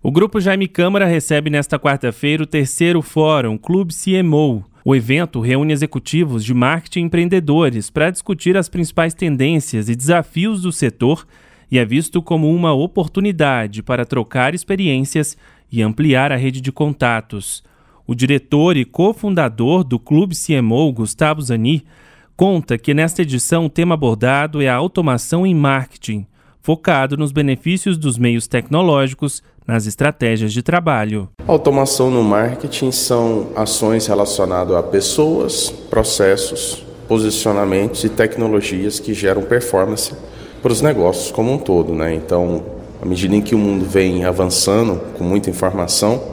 O Grupo Jaime Câmara recebe nesta quarta-feira o terceiro Fórum Clube CMO. O evento reúne executivos de marketing e empreendedores para discutir as principais tendências e desafios do setor e é visto como uma oportunidade para trocar experiências e ampliar a rede de contatos. O diretor e cofundador do Clube CMO, Gustavo Zani, conta que nesta edição o tema abordado é a automação em marketing, focado nos benefícios dos meios tecnológicos nas estratégias de trabalho. Automação no marketing são ações relacionadas a pessoas, processos, posicionamentos e tecnologias que geram performance para os negócios como um todo, né? Então, à medida em que o mundo vem avançando com muita informação,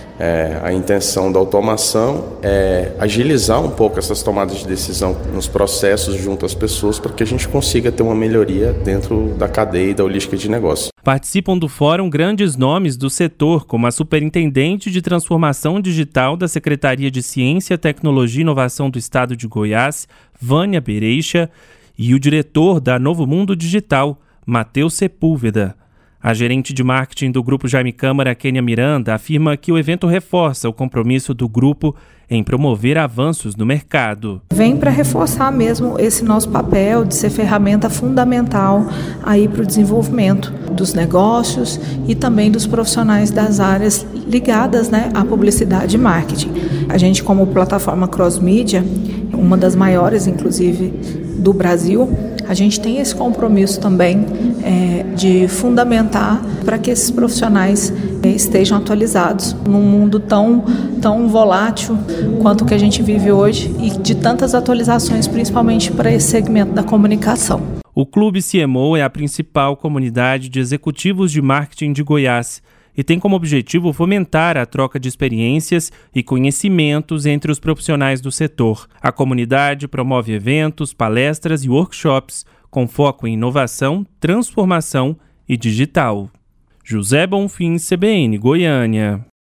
a intenção da automação é agilizar um pouco essas tomadas de decisão nos processos junto às pessoas para que a gente consiga ter uma melhoria dentro da cadeia e da holística de negócio. Participam do fórum grandes nomes do setor, como a Superintendente de Transformação Digital da Secretaria de Ciência, Tecnologia e Inovação do Estado de Goiás, Vânia Bereixa, e o diretor da Novo Mundo Digital, Matheus Sepúlveda. A gerente de marketing do Grupo Jaime Câmara, Kênia Miranda, afirma que o evento reforça o compromisso do grupo em promover avanços no mercado. Vem para reforçar mesmo esse nosso papel de ser ferramenta fundamental aí para o desenvolvimento dos negócios e também dos profissionais das áreas ligadas, né, à publicidade e marketing. A gente, como plataforma cross-mídia, uma das maiores, inclusive, do Brasil, a gente tem esse compromisso também de fundamentar para que esses profissionais estejam atualizados num mundo tão volátil quanto o que a gente vive hoje e de tantas atualizações, principalmente para esse segmento da comunicação. O Clube CMO é a principal comunidade de executivos de marketing de Goiás e tem como objetivo fomentar a troca de experiências e conhecimentos entre os profissionais do setor. A comunidade promove eventos, palestras e workshops com foco em inovação, transformação e digital. José Bonfim, CBN, Goiânia.